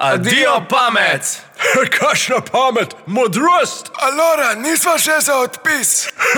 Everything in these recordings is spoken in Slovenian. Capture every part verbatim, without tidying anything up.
Adijo pamet! Kakšna pamet, modrost! Alora, nisva še za odpis.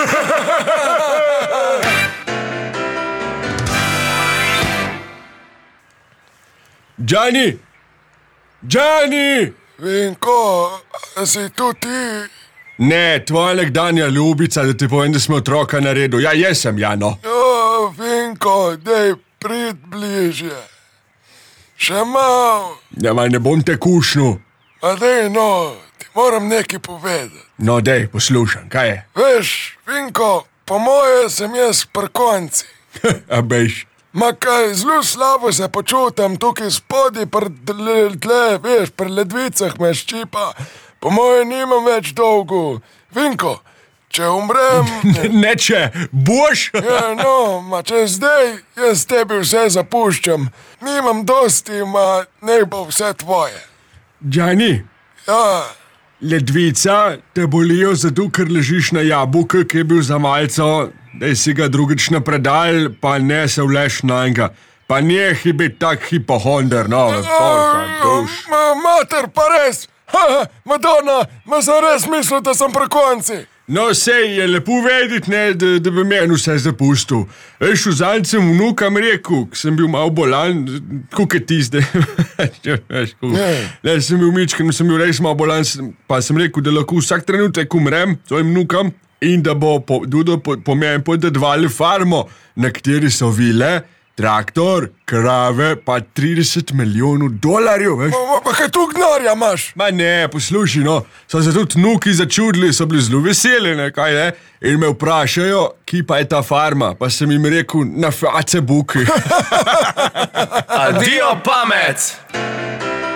Džani! Džani! Vinko, si tu ti? Ne, tvoja nekdanja ljubica, da ti povem, da smo otroka naredil. Ja, jaz sem, Jano. Jo, Vinko, dej prid bližje. Še malo. Ja, ma ne bom te kušnil. A dej, no, ti moram nekaj povedati. No, dej, poslušam, kaj je? Veš, Vinko, po moje sem jaz pri konci. A bejš. Ma kaj, zelo slabo se počutam tukaj spodaj, pri tle, veš, pri ledvicah me ščipa. Po moje nimam več dolgo. Vinko, če umrem... Ne, če, boš? Ja, no, ma če zdaj, jaz tebi vse zapuščam. Nimam dosti, ma ne bo vse tvoje. Džani, Ja, ledvica te bolijo zato, ker ležiš na jabolku, ki je bil za malco, da si ga drugič napredal, pa ne se vleš na enega. Pa nehi biti tak hipohonder, no, polka duš. ma, mater, pa res. Ha, Madonna, ma sem res mislil, da sem pri konci. No, sej je lepo vedeti, ne, da, da bi meni vse zapustil. Veš, vzadnjič sem vnukam rekel, ko sem bil malo bolan, kako je ti zdaj. Veš, kako. Ne, sem bil mičken, sem bil res malo bolan, pa sem rekel, da lahko vsak trenutek umrem svojim vnukam in da bo po, Dudo po, po meni podedvali farmo, na kateri so vile, traktor, krave, pa trideset milijonov dolarjev, veš. Ma, ma kaj tu gnarja imaš? Ma ne, poslušaj, no, so se tudi vnuki začudili, so bili zelo veseli, ne, kaj je, in me vprašajo, ki pa je ta farma, pa sem jim rekel, na Facebooku. Adijo pamet!